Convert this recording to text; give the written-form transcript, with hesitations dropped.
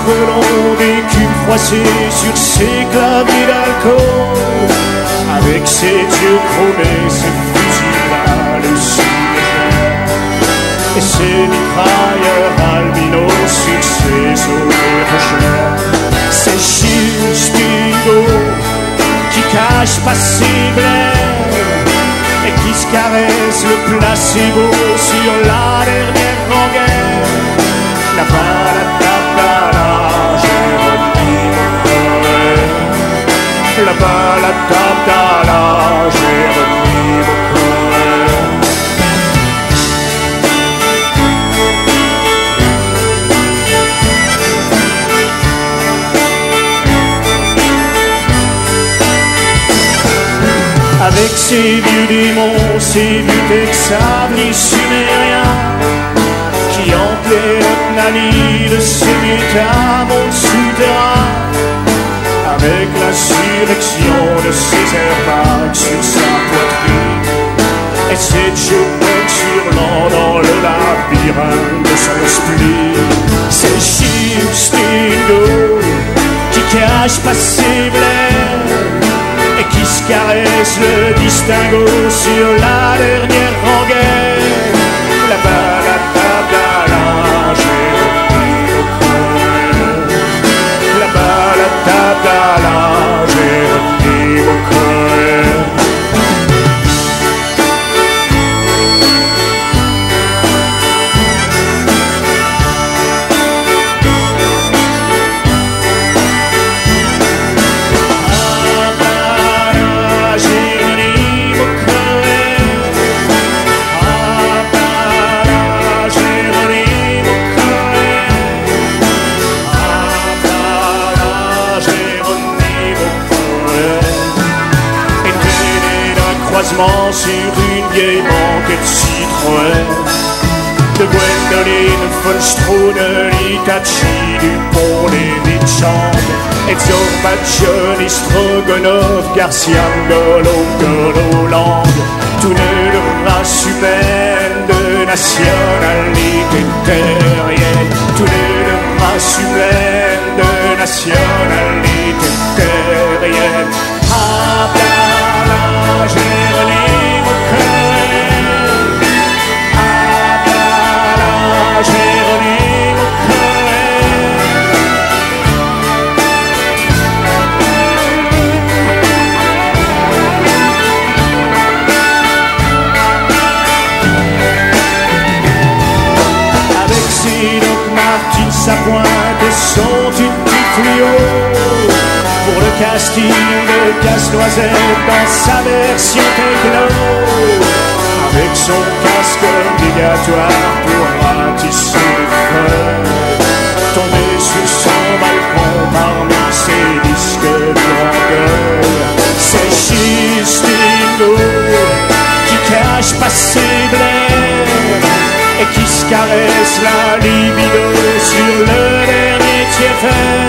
blonde écume froissée sur ses claviers d'alcool, avec ses yeux chromés, ses fusils hallucinogènes et ses mitrailleurs albinos sur ses os érogènes. C'est juste Hugo qui cache pas ses blêmes et qui se caresse le placebo sur la dernière rengaine. La baladabala, Géronimo Cohen. La baladabala, Géronimo Cohen. Avec ses vieux démons, ses vieux texables, les sumériens qui hantaient l'Opnanie de ses métamondes souterrains, avec l'insurrection de ses airbags sur sa poitrine et ses jukebox hurlant dans le labyrinthe de son spleen. C'est juste Hugo qui cache pas ses blêmes et qui se caresse le distinguo sur la dernière rengaine. La baladabala, Géronimo Cohen. La baladabala, Géronimo Cohen. Sur une vieille banquette Citroën de Gwendoline von Straude, Itachi, Dupont, David Chand, Exorbacion, Stroganov, Garcia, Ngolo Lang, tous de race humaine, de nationalité terrienne, tous de race humaine, de nationalité terrienne. Abdallah, Géronimo Cohen. Abdallah, Géronimo Cohen. Avec ses Doc Martens, sa pointe et son tutti fluo, pour le casting de Casse-Noisette dans sa version techno, avec son casque obligatoire pour ratisser les feux, tombé sur son balcon parmi ses disques de grandeur. C'est juste Hugo qui cache pas ses blêmes et qui se caresse la libido sur le dernier tiers.